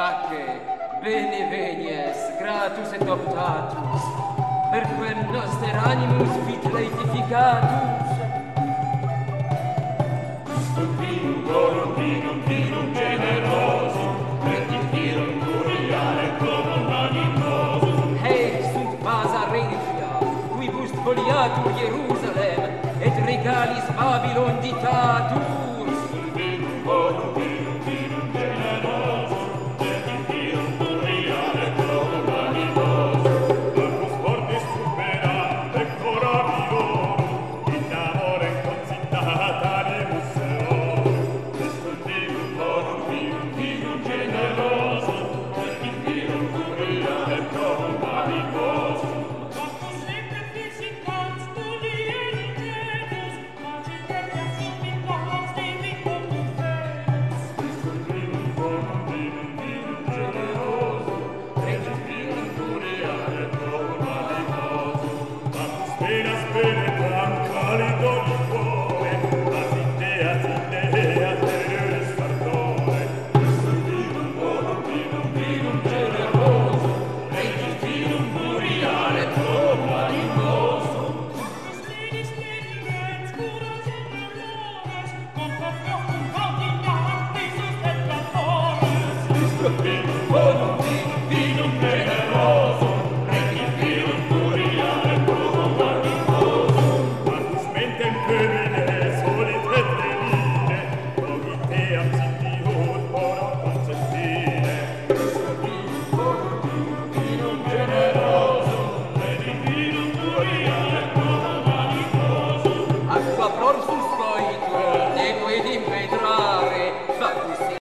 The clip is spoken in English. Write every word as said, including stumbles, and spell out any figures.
Bacche, bene venies, gratus et optatus, per quem noster animus fit laetificatus. Vinum bonum, vinum, vinum generosum, et virum curiale comum animosum. Hey, sunt Masa Regia, quibus foliatur Jerusalem, et regalis Babylon ditatur. Vinum bonum, vinum, vinum generosum, et virum curiale comum animosum. Marcus fortis superante cora viorum, in amore concitata animus eorum. Vinum bonum, vinum, vinum generosum, et virum curiale comum animosum. Marcus semper fisicat studierit genus, magitetia summitax divicum Venus. Vinum bonum, vinum, vinum generosum, et virum curiale comum animosum. Marcus venas penetrant calido di cuore, asidea, asidea, teneris ardore. Vinum bonum, vinum, vinum generosum, et virum curiale comum animosum. Marcus finis geniens, curas et dolores, contra fiorum condignatis et latores. Vinum bonum,